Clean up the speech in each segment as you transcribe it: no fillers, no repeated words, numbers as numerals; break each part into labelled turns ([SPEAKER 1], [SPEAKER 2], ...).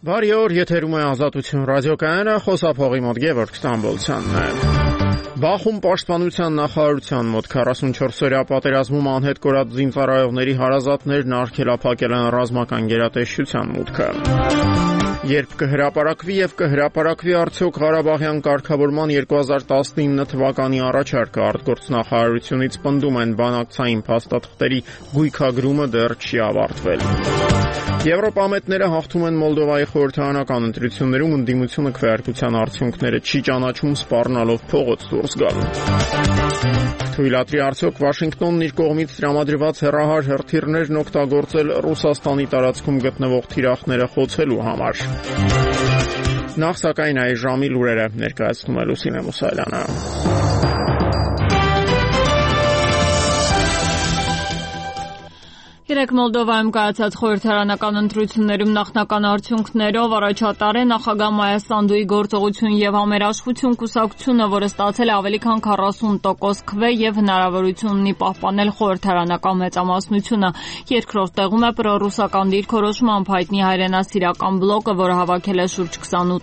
[SPEAKER 1] Բարի օր, եթերում է Ազատություն ռադիոկայանը, խոսափողի մոտ Գևորգ Ստամբոլցյանն է։ Բախում պաշտպանության նախարարության մոտ 44-օրյա պատերազմում անհետ կորած զինծառայողների հարազատներն արգելափակել են ռազմական գերատեսչության մուտքը։ Երբ կհրապարակվի եւ կհրապարակվի արդյոք Ղարաբաղյան կարգավորման 2019 թվականի առաջարկը, արտգործնախարարությունից պնդում են բանակցային փաստաթղթերի գույքագրումը դեռ չի ավարտվել։ Եվրոպամետները հաղթում են Մոլդովայի խորհրդարանական ընտրություններում, ընդդիմությունը քվեարկության արդյունքները չի ճանաչում, սպառնալով փողոց դուրս գալ։ Թույլատրի արդյոք Վաշինգտոնն իր կողմից տրամադրված հեռահար հրթիռներն օգտագործել Ռուսաստանի տարածքում գտնվող թիրախները խոցելու համար։ Նախ սակայն այս ժամի լուրերը ներկայացնում է Լուսինե Մուսալյանը։
[SPEAKER 2] Երեկ Մոլդովայում կայացած խորհրդարանական ընտրություններում նախնական արդյունքներով առաջատար է նախագահ Մայա Սանդուի գործողություն եւ համերաշխություն կուսակցությունը, որը ստացել է ավելի քան 40% քվե եւ հնարավորություն ունի պահպանել խորհրդարանական մեծամասնությունը։ Երկրորդ տեղում է պրոռուսական դիրքորոշմամբ հայտնի հայրենասիրական բլոկը, որը հավաքել է շուրջ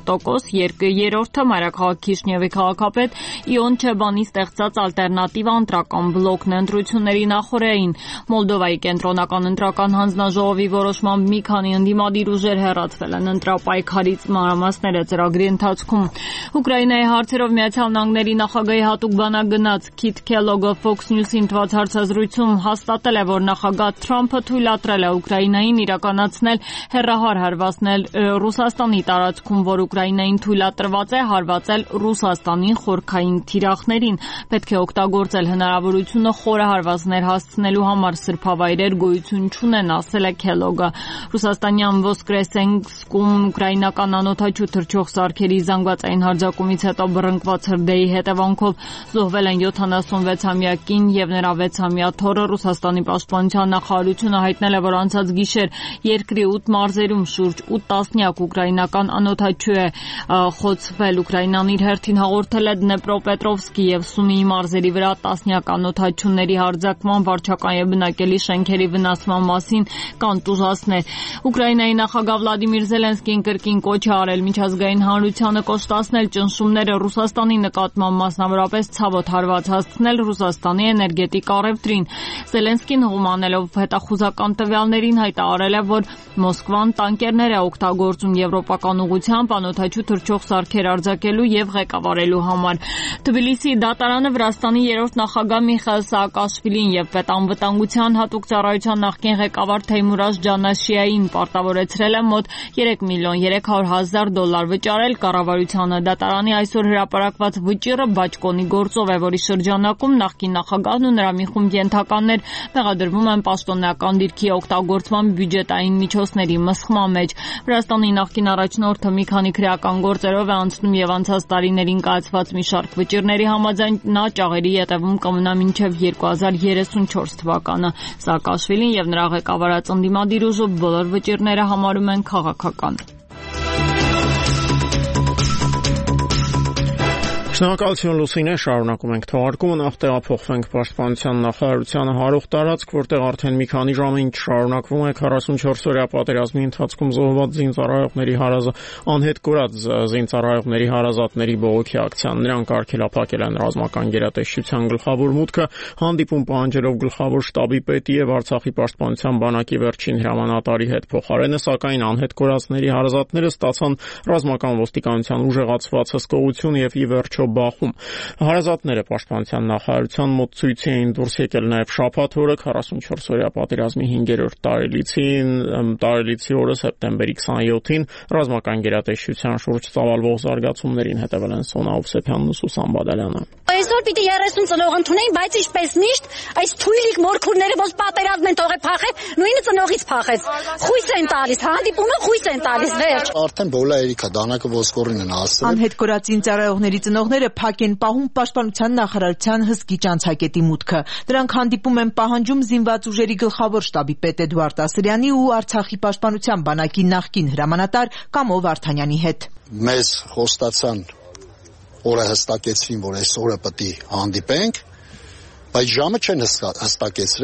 [SPEAKER 2] 28%, երրորդը մայրաքաղաք Քիշնևի քաղաքապետ Իոն Չեբանի ստեղծած ալտերնատիվ ընտրական բլոկն է։ Ընտրությունների նախօրեին Մոլդովայի կենտրոնական ընտրական հանձնաժողովի որոշմամբ մի քանի ընդդիմադիր ուժեր հեռացվել են ընտրապայքարից, մանրամասները ծրագրի ընթացքում։ Ուկրաինայի հարցերով Միացյալ Նահանգների նախագահի հատուկ բանակ գնաց Քիթ Քելոգը Fox News-ին տված հարցազրույցում հաստատել է, որ նախագահ Թրամփը թույլատրել է Ուկրաինային իրականացնել հեռահար հարվածներ Ռուսաստանի տարածքում, որ Ուկրաինային թույլատրված է հարվածել Ռուսաստանի խորքային թիրախներին։ Պետք է օգտագործել հնարավորությունը խորը հարվածներ հասցնելու համար, սրբավայրեր գոյություն չունեն, ասել է Քելոգը։ Ռուսաստանյան Վոսկրեսենսկում ուկրաինական անօդաչու թռչող սարքերի զանգվածային հարձակումից հետո բռնկված հրդեհի հետևանքով զոհվել են 76-ամյա կին եւ նրա 6-ամյա թոռը։ Ռուսաստանի պաշտպանության նախարարությունը հայտնել է, որ անցած գիշեր երկրի 8 մարզերում շուրջ 8 տասնյակ ուկրաինական անօդաչու է խոցվել։ Ուկրաինան իր հերթին հաղորդել է Դնեպրոպետրովսկի եւ Սումիի մարզերի վրա տասնյակ անօդաչուների հարձակման, վարչական եւ բնակելի շենքերի վնասման մասին կան տուժածներ։ Ուկրաինայի նախագահ Վլադիմիր Զելենսկին կրկին կոչ է արել միջազգային հանրությանը կոշտացնել ճնշումները Ռուսաստանի նկատմամբ, մասնավորապես ցավոտ հարված հասցնել Ռուսաստանի էներգետիկ առևտրին։ Զելենսկին հողմանելով հետախուզական տվյալներին հայտարարել է, որ Մոսկվան տանկերներ է օգտագործում եվրոպական ուղղությամբ անօդաչու թռչող սարքեր արձակելու եւ ղեկավարելու համար։ Թբիլիսիի դատարանը Վրաստանի երրորդ նախագահ Միխայիլ Սաակաշվիլին եւ պետանվտանգության հատուկ ծառայության նախկին ղեկավար Թեյմուրազ Ջանաշիային պարտավորեցրել է մոտ $3,300,000 վճարել կառավարությանը։ Դատարանի այսօր հրապարակված վճիռը բաճկոնի գործով է, որի շրջանակում նախկին նախագահն ու նրա մի խումբ ենթականներ մեղադրվում են պաշտոնական դիրքի օգտագործման բյուջետային միջոցների մսխման մեջ։ Վրաստանի նախկին առաջնորդը մի քանի քրեական գործերով է անցնում եւ անցած տարիներին կայացված մի շարք վճիռների համաձայն նա ճաղերի ետևում կմնա մինչեւ 2034 թվականը։ Սաակաշվիլին եւ նրա ղեկավարած ընդդիմադիր ուժը բոլոր վճիռները համարում են քաղաքական։
[SPEAKER 1] Շնորհակալություն Լուսինե, շարունակում ենք թողարկումը, նախ տեղափոխվենք պաշտպանության նախարարությանը հարող տարածք, որտեղ արդեն մի քանի ժամ ինչ շարունակվում է 44-օրյա պատերազմի ընթացքում զոհված զինծառայողների անհետ կորած զինծառայողների հարազատների բողոքի ակցիան։ Նրանք արգելափակել են ռազմական գերատեսչության գլխավոր մուտքը, հանդիպում պահանջելով գլխավոր շտաբի պետի եւ Արցախի պաշտպանության բանակի վերջին հրամանատարի հետ փոխարենը, սակայն անհետ կորածների հարազատները ստացան ռազմական ոստիկանության ուժեղացված հսկողություն եւ ի վերջո Բախում։ Հարազատները պաշտպանության նախարարության մոտ ցույցի էին դուրս եկել նաև շաբաթ օրը 44-օրյա պատերազմի 5-րդ տարելիցի օրը սեպտեմբերի 27-ին ռազմական գերատեսչության շուրջ ծավալվող զարգացումներին հետևել են Սոնա Օվսեփյանն ու Սուսան Բադալյանը։
[SPEAKER 3] Այսօր պիտի 30 ծնող ընդունեին, բայց ինչպես միշտ այս թույլիկ մորքուրները ոնց պատերազմ են թողել փախել, նույնը ծնողից փախեց։ Խույս են տալիս, հանդիպումը խույս են տալիս, վերջ։
[SPEAKER 4] Արդեն բոլորը դանակը ոսկորին են ասել։
[SPEAKER 5] Անհետ կորած զինծառայողների ծնողները փակ են պահում պաշտպանության նախարարության հսկիչ անցակետի մուտքը։ Նրանք հանդիպում են պահանջում զինված ուժերի գլխավոր շտաբի պետ Էդուարդ Ասրյանի ու Արցախի պաշտպանության բանակի նախկին հրամանատար Կամո Վարդանյանի հետ։
[SPEAKER 4] Մեզ խոստացան օրը հստակեցրին, որ այս օրը պետք է հանդիպենք, բայց ժամը չեն հստակեցրել։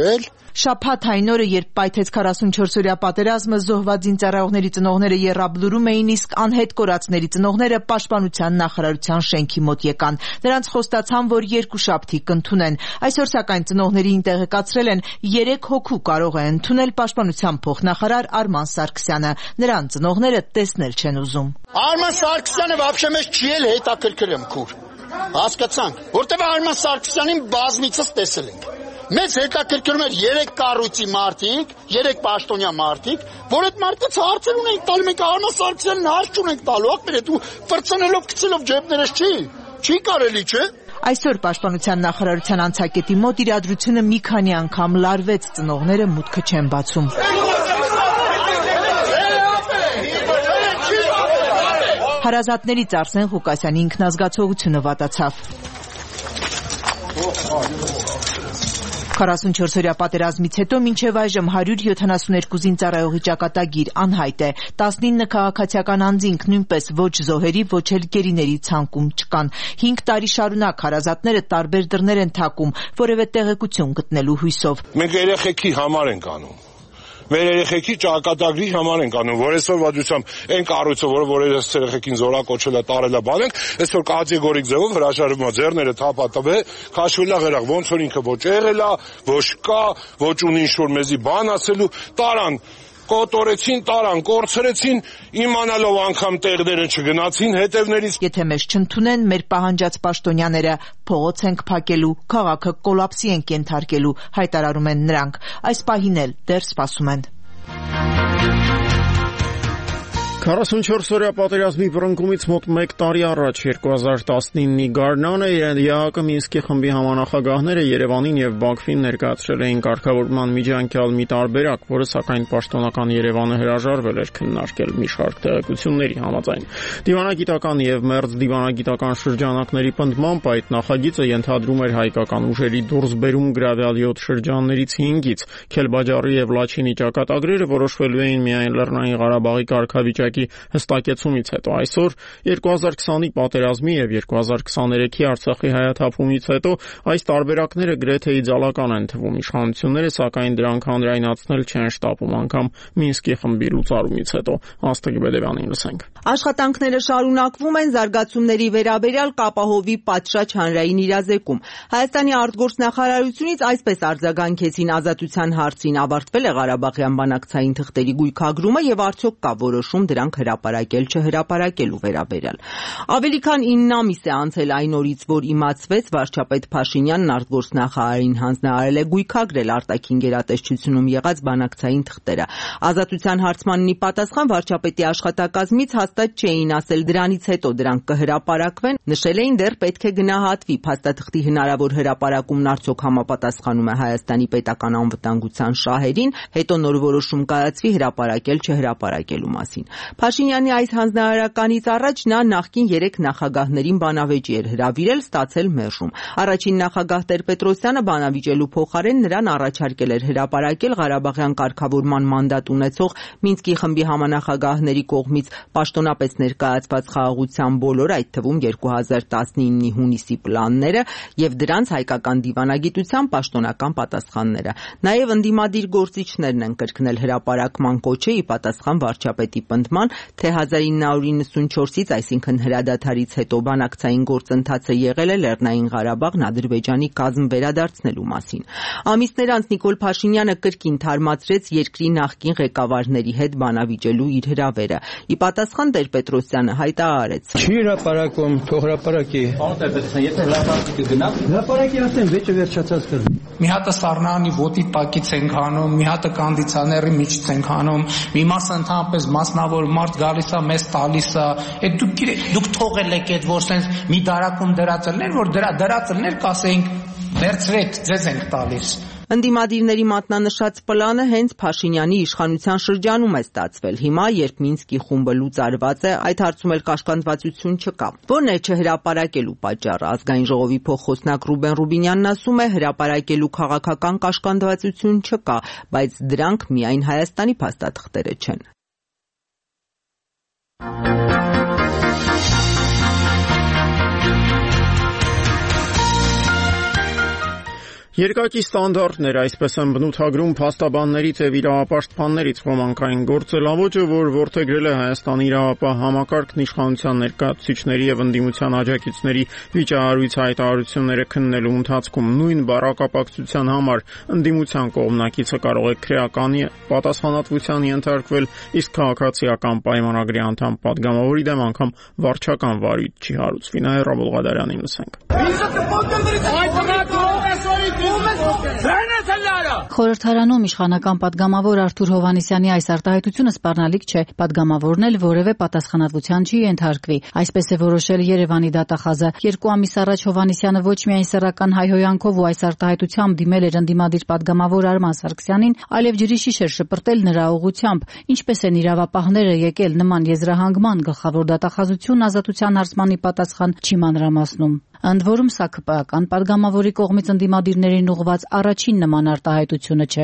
[SPEAKER 5] Շաբաթ այն օրը, երբ պայթեց 44-օրյա պատերազմը, զոհված զինծառայողների ծնողները եռաբլուրում էին, իսկ անհետ կորածների ծնողները Պաշտպանության նախարարության շենքի մոտ եկան։ Նրանց խոստացան, որ երկուշաբթի կընդունեն։ Այսօր սակայն ծնողներին տեղեկացրել են 3 հոգու կարող է ընդունել Պաշտպանության փոխնախարար Արման Սարգսյանը։ Նրան ծնողները տեսնել չեն ուզում։
[SPEAKER 4] Արման Սարգսյանը вообще մեզ չի էլ հետաքրքրում քուր։ Հասկացանք, որտեղ Արման Սարգսյանին բազմիցս տեսել ենք։ Մեզ հետաքրքրում էր 3 կառույցի մարդիկ, 3 պաշտոնյա մարդիկ, որ այդ մարդկանց հարցեր ունենք տալու, մենք Արման Սարգսյանին հարց չունենք տալու, ախպեր, ու ֆրցնելով գցելով ջեբներս չի կարելի, չէ՞։
[SPEAKER 5] Այսօր Պաշտպանության նախարարության անցակետի մոտ իրադրությունը մի քանի անգամ լարվեց, ծնողները մուտքը չեն բացում։ Հարազատներից Արսեն Ղուկասյանի ինքնազգացողությունը վատացավ։ 44-օրյա պատերազմից հետո մինչև այժմ 172 զինծառայողի ճակատագիր անհայտ է։ 19 քաղաքացիական անձինք նույնպես ոչ զոհերի, ոչ էլ գերիների ցանկում չկան։ 5 տարի շարունակ հարազատները տարբեր դռներ են թակում, որևէ տեղեկություն գտնելու հույսով։
[SPEAKER 6] Մենք երեխեքի համար ենք անում։ Մեր երեխեքի ճակատագրի համար ենք անում, որ այսօր վարչությամբ այն կառույցը, որ այս երեխեքին զորակոչել է, տարել է, բան ենք, այսօր կատեգորիկ ձևով հրաժարվում է, ձեռները թափա տվե, քաշվելա գերաղ, ոնց որ ինքը ոչ եղել է, ոչ կա, ոչ ունի ինչ-որ մեզի բան ասելու, տարան, կոտորեցին, տարան, կորցրեցին, իմանալով անգամ տեղները չգնացին հետևներից։
[SPEAKER 5] Եթե մեզ չընդունեն, մեր պահանջած պաշտոնյաները փողոց ենք փակելու, քաղաքը կոլապսի ենք ենթարկելու, հայտարարում են նրանք։ Այս պահին էլ դեռ սպասում են։
[SPEAKER 1] 44-օրյա պատերազմի բռնկումից մոտ 1 տարի առաջ 2019-ի գարնանը ԵԱՀԿ Մինսկի խմբի համանախագահները Երևանին եւ Բաքվին ներկայացրել էին կարգավորման միջանկյալ մի տարբերակ, որը սակայն պաշտոնական Երևանը հրաժարվել էր քննարկել մի շարք տեղեկությունների համաձայն։ Դիվանագիտական եւ մերձ դիվանագիտական շրջանակների պնդմամբ այդ նախագիծը ենթադրում էր հայկական ուժերի դուրսբերում գրավյալ 7 շրջաններից 5-ից Քելբաջարի եւ Լաչինի ճակատագրերը որոշվելու էին միայն Լեռնային Ղարաբաղի կարգավիճակի հստակեցումից հետո։ Այսօր 2020-ի պատերազմի եւ 2023-ի Արցախի հայաթափումից հետո այս տարբերակները գրեթե իդեալական են թվում։ Իշխանությունները սակայն դրանք հանրայնացնել չեն շտապում, անգամ Մինսկի խմբի լուծարումից հետո։ Աստղիկ Բեդևյանին լսենք։
[SPEAKER 7] Աշխատանքները շարունակվում են զարգացումների վերաբերյալ կապահովի պատշաճ հանրային իրազեկում։ Հայաստանի արտգործնախարարությունից այսպես արձագանքեցին ազատության հարցին, ավարտվել է Ղարաբաղյան բանակցային թղթերի գույքագրումը եւ արդյոք կա որոշում դրանք հրապարակել չհրապարակելու վերաբերյալ։ Ավելի քան 9 ամիս է անցել այն օրից, որ իմացվեց վարչապետ Փաշինյանն արտգործնախարարին հանձնարարել է գույքագրել արտաքին գերատեսչությունում եղած բանակցային թղթերը։ Ազատության հարցմանն ի պատասխան վարչապետի աշխատակազմից հաստատ չէին ասել դրանից հետո դրանք կհրապարակվեն, նշել էին դեռ պետք է գնահատվի փաստաթղթի հնարավոր հրապարակումն արդյոք համապատասխանում է Հայաստանի պետական անվտանգության շահերին, հետո նոր որոշում կայացվի հրապարակել չհրապարակելու մասին։ Փաշինյանի այս հանձնարարականից առաջ նա նախկին 3 նախագահներին բանավեճի էր հրավիրել, ստացել մերժում։ Առաջին նախագահ Տեր-Պետրոսյանը բանավիճելու փոխարեն նրան առաջարկել էր հրապարակել Ղարաբաղյան կարգավորման մանդատ ունեցող Մինսկի խմբի համանախագահների կողմից պաշտոնապես ներկայացված խաղաղության բոլոր, այդ թվում 2019-ի հունիսի պլանները եւ դրանց հայկական դիվանագիտության պաշտոնական պատասխանները։ Նաեւ ընդդիմադիր գործիչներն են կրկնել հրապարակման կոչը ի պատասխան վարչապետի պնդման, թե 1994-ից, այսինքն հրադադարից հետո բանակցային գործընթացը եղել է Լեռնային Ղարաբաղն Ադրբեջանի կազմ վերադարձնելու մասին։ Ամիսներ անց Նիկոլ Փաշինյանը կրկին թարմացրեց երկրի նախկին ղեկավարների հետ բանավիճելու իր հրավերը։ Ի պատասխան Տեր-Պետրոսյանը հայտարարեց.
[SPEAKER 8] Չի հրապարակում, թող հրապարակի։ Պարոն Տեր-Պետրոսյան, եթե հրապարակի կգնա, հրապարակի ասեմ, վեճը վերջացած կլինի։
[SPEAKER 9] Մի հատը Սառնարանի ոտի տակից ենք հանում, մի հատը կանդիցիոների միջից ենք հանում, մի մասը ընդհանրապես մասնավոր մարդ գալիս է, մեզ տալիս է, այդ դուք թողել եք այդ որ sense մի դարակում դրածելներ, որ դրածելներ կասենք վերցրեք, ձեզ ենք տալիս։
[SPEAKER 7] Ընդդիմադիրների մատնանշած պլանը հենց Փաշինյանի իշխանության շրջանում է ստացվել։ Հիմա, երբ Մինսկի խումբը լուծարված է, այդ հարցում էլ կաշկանդվածություն չկա։ Որն է չհրապարակելու պատճառը։ Ազգային ժողովի փոխխոսնակ Ռուբեն Ռուբինյանն ասում է, հրապարակելու քաղաքական կաշկանդվածություն չկա, բայց դրանք միայն Հայաստանի փաստաթղթերը չեն։
[SPEAKER 1] Երկակի ստանդարտներ, այսպես են բնութագրում փաստաբաններից եւ իրավապաշտպաններից ոմանքային գործելավոճը, որ որդեգրել է Հայաստանի իրավապահ համակարգն իշխանության ներկայացուցիչների եւ ընդդիմության աջակիցների վիճահարույց հայտարարությունները քննելու ընթացքում նույն բառակապակցության համար ընդդիմության կողմնակիցը կարող է քրեականի պատասխանատվության ենթարկվել, իսկ քաղաքացիական պայմանագրի անդամ պատգամավորի դեմ անգամ վարչական վարույթ չի հարուցվի։ Նայ Ռաբոլ Ղադարյանին լսենք։
[SPEAKER 10] Խորհրդարանում իշխանական պատգամավոր Արթուր Հովհաննիսյանի այս արտահայտությունը սպառնալիք չէ, պատգամավորն էլ որևէ պատասխանատվության չի ենթարկվի։ Այսպես է որոշել Երևանի դատախազը։ 2 ամիս առաջ Հովհաննիսյանը ոչ միայն սեռական հայհոյանքով ու այս արտահայտությամբ դիմել էր ընդդիմադիր պատգամավոր Արման Սարգսյանին, այլև ջրի շիշ էր շպրտել նրա ուղղությամբ։ Ինչպես են իրավապահները եկել նման եզրահանգման, գլխավոր դատախազությունն ազատության հարցմանի պատասխան չի մանրամասնում։ Ընդ որում սա ԿՊԱ-ական պատգամավորի կողմից ընդդիմադիրներին ուղղված առաջին նման արտահայտությունը չէ։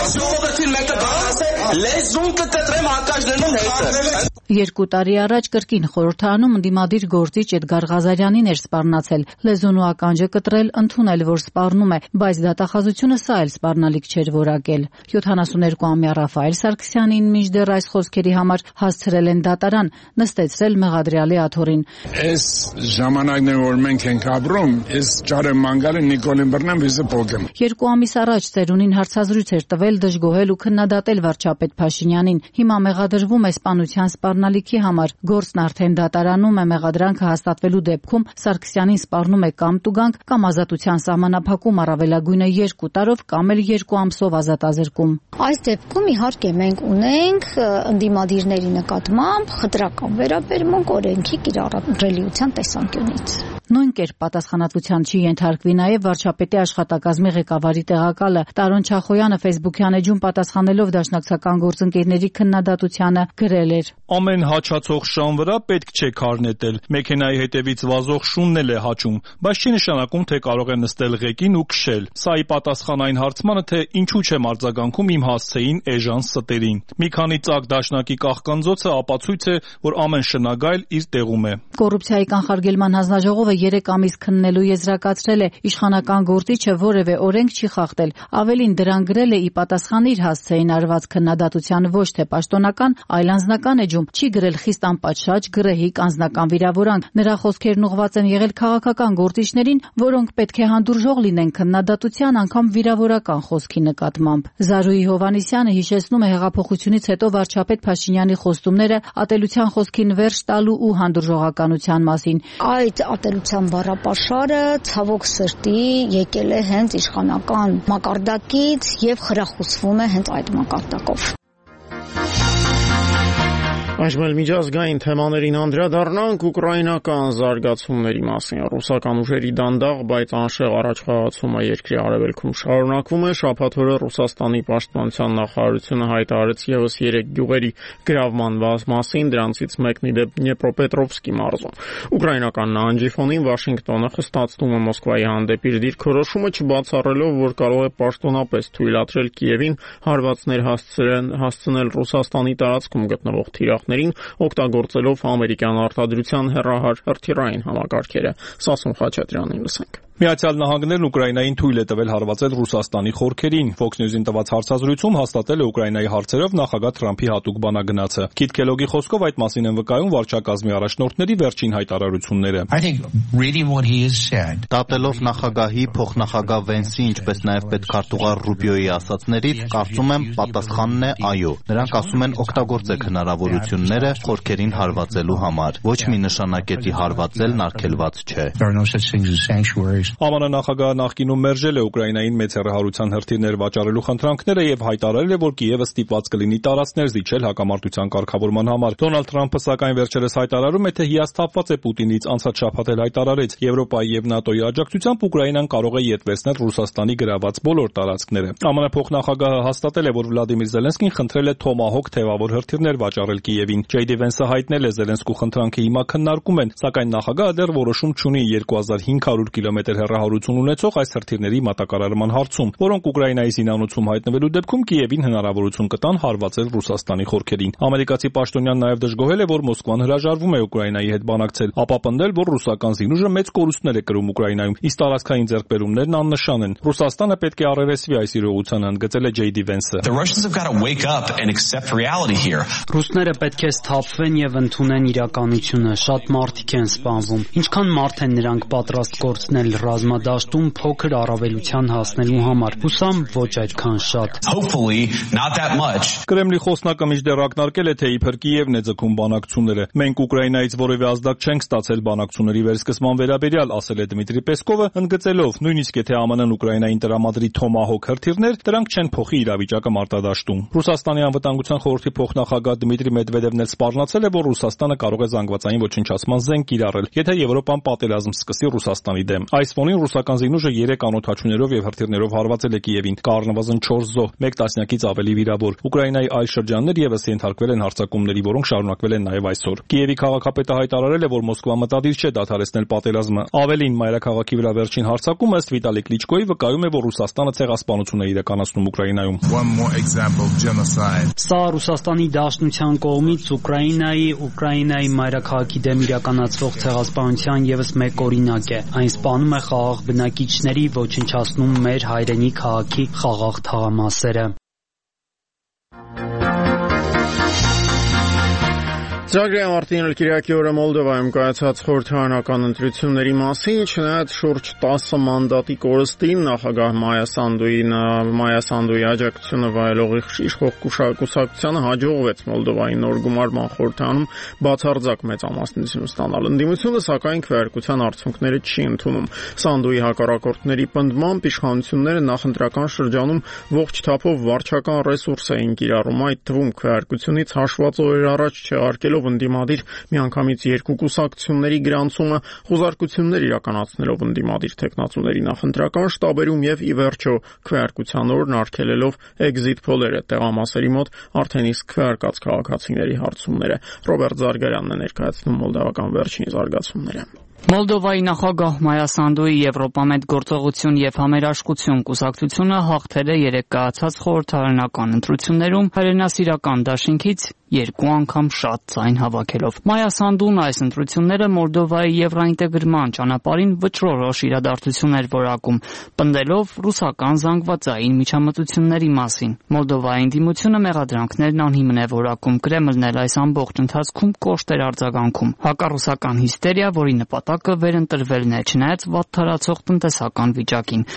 [SPEAKER 10] Երկու տարի առաջ կրկին խորհրդարանում ընդդիմադիր գործիչ Էդգար Ղազարյանին էր սպառնացել, լեզուն ու ականջը կտրել, ընդունել, որ սպառնում է, բայց դատախազությունը սա էլ սպառնալիք չէր որակել։ 72-ամյա Ռաֆայել Սարգսյանին մինչդեռ այս խոսքերի համար հասցրել են դատարան, նստեցրել մեղադրյալի աթոռին։
[SPEAKER 6] Այս ժամանակներում որ մենք ենք ապրում, այս ճարը մանգալը Նիկոլին Բռնան վիզը փոկեմ։
[SPEAKER 10] 2 ամիս առաջ ծերունին հարցազրույց էր տվել, դժգոհել ու քննադատել վարչապետ Փաշինյանին։ Հիմա մեղադրվում է սպանության սպառնալիքի համար։ Գործն արդեն դատարանում է, մեղադրանքը հաստատվելու դեպքում Սարգսյանին սպառնում է կամ տուգանք, կամ ազատության սահմանափակում առավելագույնը 2 տարով, կամ էլ 2 ամսով ազատազրկում։
[SPEAKER 3] Այս դեպքում իհարկե մենք ունենք ընդդիմադիրների նկատմամբ խտրական վերաբերմունք օրենքի կիրառելիության տեսանկյունից։
[SPEAKER 10] Նույն կերպ պատասխանատվության չի ենթարկվի նաև վարչապետի աշխատակազմի ղեկավարի տեղակալը Տարոն Չախոյանը Facebook-յան էջում պատասխանելով դաշնակցական գործընկերների քննադատությանը գրել էր.
[SPEAKER 11] Ամեն հաչացող շան վրա պետք չէ քար նետել, մեքենայի հետևից վազող շունն էլ է հաչում, բայց չի նշանակում, թե կարող է նստել ղեկին ու քշել։ Սա ի պատասխան այն հարցմանը, թե ինչու չեմ արձագանքում իմ հասցեին էժան ստերին։ Մի քանի ծակ դաշնակի կախկանձոցը ապացույց է, որ ամեն շնագայլ իր տեղում է։
[SPEAKER 10] Կոռուպցիայի կանխարգելման հանձնաժողովը 3 ամիս քննելու եզրակացրել է իշխանական գործիչը որևէ օրենք չի խախտել, ավելին դրան գրել է ի պատասխան իր հասցեին արված քննադատության ոչ թե պաշտոնական, այլ անձնական էջում, չի գրել խիստ անպատշաճ, գրեհիկ անձնական վիրավորանք։ Նրա խոսքերն ուղղված են եղել քաղաքական գործիչներին, որոնք պետք է հանդուրժող լինեն քննադատության, անգամ վիրավորական խոսքի նկատմամբ։ Զարուհի Հովհաննիսյանը հիշեցնում է հեղափոխությունից հետո վարչապետ Փաշինյանի խոստումները ատելության խոսքին վերջ տալու ու հանդուրժողականության մասին։
[SPEAKER 3] Այդ ատելության բառապաշարը ցավոք սրտի եկել է հենց իշխանական մակարդակից եւ խրախուսվում է հենց այդ մակարդակով։
[SPEAKER 1] Այժմ էլ միջազգային թեմաներին անդրադառնանք ուկրաինական զարգացումների մասին։ Ռուսական ուժերի դանդաղ, բայց անշեղ առաջխաղացումը երկրի արևելքում շարունակվում է։ Շաբաթ օրը Ռուսաստանի պաշտպանության նախարարությունը հայտարարեց ևս 3 գյուղերի գրավման մասին, դրանցից մեկն ի դեպ Դնեպրոպետրովսկի մարզում։ Ուկրաինական նահանջի ֆոնին Վաշինգտոնը խստացնում է Մոսկվայի հանդեպ իր դիրքորոշումը, չբացառելով, որ կարող է պաշտոնապես թույլատրել Կիևին հարվածներ հասցնել Ռուսաստանի տարածքում գտնվող թիրախներին, օգտագործելով ամերիկյան արտադրության հեռահար հրթիռային համակարգերը։ Սասուն Խաչատրյանին լսենք։
[SPEAKER 11] Միացյալ Նահանգներն Ուկրաինային թույլ է տվել հարվածել Ռուսաստանի խորքերին։ Fox News-ին տված հարցազրույցում հաստատել է Ուկրաինայի հարցերով նախագահ Թրամփի հատուկ բանագնացը։ Քիթ Քելոգի խոսքով այդ մասին են վկայում վարչակազմի առաջնորդների վերջին հայտարարությունները։
[SPEAKER 12] Դատելով նախագահի, փոխնախագահ Վենսի, ինչպես նաև պետքարտուղար Ռուբիոյի ասացներից, կարծում եմ պատասխանն է այո։ Նրանք ասում են օգտագործեք հնարավորությունները խորքերին հարվածելու համար։ Ոչ մի նշանակետի հարվածելն արգելված չէ։
[SPEAKER 11] ԱՄՆ նախագահը նախկինում մերժել է Ուկրաինային մեծ հեռահարության հրթիռներ վաճառելու խնդրանքները եւ հայտարարել է, որ Կիևը ստիպված կլինի տարածքներ զիջել հակամարտության կարգավորման համար։ Դոնալդ Թրամփը սակայն վերջերս հայտարարում է, թե հիասթափված է Պուտինից, անցած շաբաթ էլ հայտարարեց, Եվրոպայի եւ ՆԱՏՕ-ի աջակցությամբ Ուկրաինան կարող է ետ վերցնել Ռուսաստանի գրաված բոլոր տարածքները։ ԱՄՆ փոխնախագահը հաստատել է, որ Վլադիմիր Զելենսկին խնդրել է Թոմահոկ թևավոր հրթիռներ վաճառել Կիևին։ Կիևին։ Ջեյդի Վենսը հայտնել է Զելենսկու խնդրանքը հիմա քննարկում են, սակայն նախագահը դեռ որոշում չունի 2500 կիլոմետր հեռահարություն ունեցող այս հրթիռների մատակարարման հարցում, որոնք Ուկրաինայի զինանոցում հայտնվելու դեպքում Կիևին հնարավորություն կտան հարվածել Ռուսաստանի խորքերին։ Ամերիկացի պաշտոնյան նաև դժգոհել է, որ Մոսկվան հրաժարվում է Ուկրաինայի հետ բանակցել, ապա պնդել, որ ռուսական զինուժը մեծ կորուստներ է կրում Ուկրաինայում, իսկ տարածքային ձեռքբերումներն աննշան են։ Ռուսաստանը պետք է առերեսվի այս իրողությանը, ընդգծել է Ջեյդի Վենսը։
[SPEAKER 13] Ռուսները պետք է սթափվեն եւ ընդունեն իրականությունը։ Շատ մարդիկ են սպանվում։ Ինչքան մարդ են նրանք պատրաստ կորցնել ռազմադաշտում փոքր առավելության հասնելու համար։ Հուսամ ոչ այդքան շատ։
[SPEAKER 11] Կրեմլի խոսնակը մինչդեռ ակնարկել է, թե իբր Կիևն է ձգում բանակցությունները։ Մենք Ուկրաինայից որևէ ազդակ չենք ստացել բանակցությունների վերսկսման վերաբերյալ, ասել է Դմիտրի Պեսկովը, ընդգծելով, նույնիսկ եթե ԱՄՆ-ն Ուկրաինային տրամադրի Թոմահոկ հրթիռներ, դրանք չեն փոխի իրավիճակը մարտադաշտում։ Ռուսաստանի անվտանգության խորհրդի փոխնախագահ Դմիտրի Մեդվեդևն էլ սպառնացել է, որ Ռուսաստանը կարող է զանգվածային ոչնչացման զենք կիրառել, եթե Եվրոպան պատերազմ սկսի Ռուսաստանի դեմ։ Այս ֆոնին ռուսական զինուժը 3 անօդաչուներով եւ հրթիռներով հարվածել է Կիևին, կառնվազն 4 զոհ, 1 տասնյակից ավելի վիրավոր։ Ուկրաինայի այլ շրջաններ եւս ենթարկվել են հարձակումների, որոնք շարունակվել են նաեւ այսօր։ Կիևի քաղաքապետը հայտարարել է, որ Մոսկվան մտադիր չէ դադարեցնել պատերազմը։ Ավելին, մայրաքաղաքի վրա վերջին հարձակումը ըստ Վիտալի Կլիչկոյի վկայում է, որ Ռուսաստանը ցեղասպանություն է իրականացնում Ուկրաինայում։
[SPEAKER 13] Սա Ռուսաստանի Դաշնության կողմից Ուկրաինայի մայրաքաղաքի դեմ իրականացվող ցեղասպանության եւս մեկ օրինակ է։ Այն սպանում է խաղաղ բնակիչների, ոչնչացնում մեր հայրենի քաղաքի խաղաղ թաղամասերը։
[SPEAKER 1] Զագրեբը Մարտին Կիրակի օրը Մոլդովայում կայացած խորհրդարանական ընտրությունների մասին, չնայած շուրջ 10 մանդատի կորստին, նախագահ Մայա Սանդուի աջակցությունը վայելող իշխող կուսակցությանը հաջողվեց Մոլդովայի նոր գումարման խորհրդարանում բացարձակ մեծամասնություն ստանալ։ Ընդդիմությունը, սակայն, քվեարկության արդյունքները չի ընդունում։ Սանդուի հակառակորդների պնդմամբ իշխանությունները նախընտրական շրջանում ողջ թափով վարչական ռեսուրս էին կիրառում, այդ թվում քվեարկությունից հաշված օրեր առաջ չեղարկելով ընդդիմադիր միանգամից 2 կուսակցությունների գրանցումը, խոզարկություններ իրականացնելով ընդդիմադիր թեկնածուների նախընտրական շտաբերում եւ ի վերջո քվեարկության օրն արգելելով էքզիտ փոլերը տեղամասերի մոտ արդեն իսկ քվեարկած քաղաքացիների հարցումները։ Ռոբերտ Զարգարյանն է ներկայացնում մոլդովական վերջին զարգացումները։
[SPEAKER 13] Մոլդովայի նախագահ Մայա Սանդուի Եվրոպամետ գործողություն եւ համերաշխություն կուսակցությունը հաղթել է 3 կայացած խորհրդարանական ընտրություններում հայրենասիրական դաշինքից 2 անգամ շատ ձայն հավաքելով։ Մայա Սանդուն այս ընտրությունները Մոլդովայի եվրոինտեգրման ճանապարհին վճռորոշ իրադարձություն էր որակում, պնդելով ռուսական զանգվածային միջամտությունների մասին։ Մոլդովայի ընդդիմությունը մեղադրանքներն անհիմն է որակում, Կրեմլն էլ այս ամբողջ ընթացքում կոշտ էր արձագանքում։ Հակառուսական հիստերիա, որի նպատակը վերընտրվելն է, չնայած վատթարացող տնտեսական վիճակին։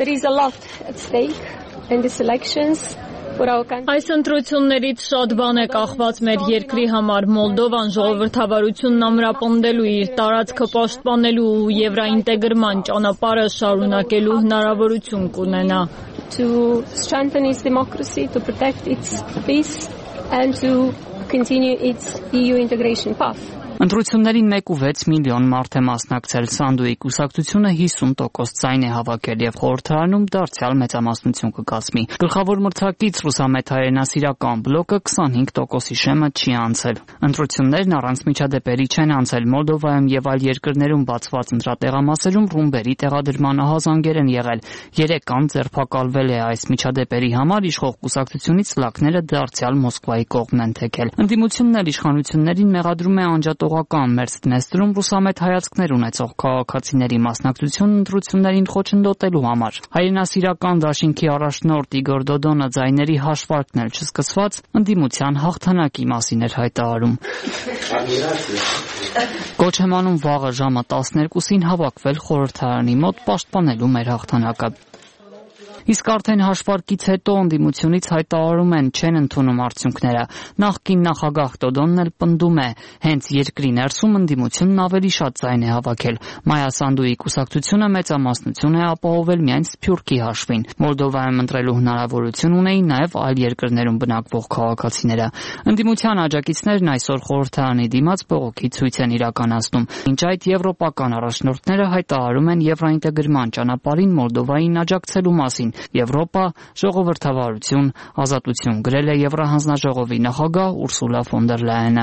[SPEAKER 2] Այս ընտրություններից շատ բան է կախված մեր երկրի համար։ Մոլդովան ժողովրդավարությունն ամրապնդելու, իր տարածքը պաշտպանելու ու եվրոինտեգրման ճանապարհը շարունակելու հնարավորություն կունենա։
[SPEAKER 14] To strengthen its democracy, to protect its peace and to continue its EU integration path.
[SPEAKER 13] Ընտրություններին 1.6 միլիոն մարդ է մասնակցել։ Սանդուի կուսակցությունը 50% ձայն է հավաքել եւ խորհրդարանում դարձյալ մեծամասնություն կկազմի։ Գլխավոր մրցակից Ռուսամետ հայրենասիրական բլոկը 25%-ի շեմը չի անցել։ Ընտրություններն առանց միջադեպերի չեն անցել Մոլդովայում եւ այլ երկրներում բացված ընտրատեղամասերում ռումբերի տեղադրման ահազանգեր են եղել։ 3 անձ ձերբակալվել է այս միջադեպերի համար, իշխող կուսակցությունից լակները դարձյալ Մոսկվայի կողմն են թեքել։ Ընդդիմությունն էլ իշխանություններին մեղադրում է անջատողական Մերձդնեստրում ռուսամետ հայացքներ ունեցող քաղաքացիների մասնակցությունն ընտրություններին խոչընդոտելու համար։ Հայրենասիրական դաշինքի առաջնորդ Իգոր Դոդոնը ձայների հաշվարկն էլ չսկսված ընդդիմության հաղթանակի մասին էր հայտարարում։ Կոչեմանում վաղը ժամը 12-ին հավաքվել խորհրդարանի մոտ պաշտպանելու մեր հաղթանակը։ Իսկ արդեն հաշվարկից հետո ընդդիմությունից հայտարարում են չեն ընդունում արդյունքները։ Նախկին նախագահ Դոդոնն էլ պնդում է, հենց երկրի ներսում ընդդիմությունն ավելի շատ ձայն է հավաքել։ Մայա Սանդուի կուսակցությունը մեծամասնություն է ապահովել միայն Սփյուռքի հաշվին։ Մոլդովայում ընտրելու հնարավորություն ունեին նաև այլ երկրներում բնակվող քաղաքացիները։ Ընդդիմության աջակիցներն այսօր խորհրդարանի դիմաց բողոքի ցույց են իրականացնում։ Մինչ այդ եվրոպական առաջնորդները հայտարարում են եվրոինտեգրման ճանապարհին Մոլդովային աջակցելու մասին, Եվրոպա, ժողովրդավարություն, ազատություն գրել է Եվրահանձնաժողովի նախագահ Ուրսուլա ֆոն դեր Լայենը։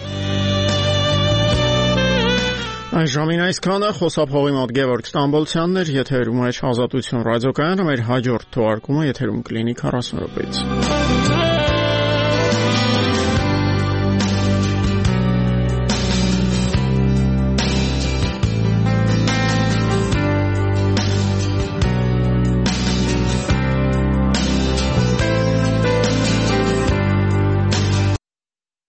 [SPEAKER 1] Այս ժամին այսքանը խոսափողի մոտ Գևորգ Ստամբոլցյանն էր, եթերում է Ազատություն ռադիոկայանը, մեր հաջորդ թողարկումը եթերում կլինի 40 րոպեից։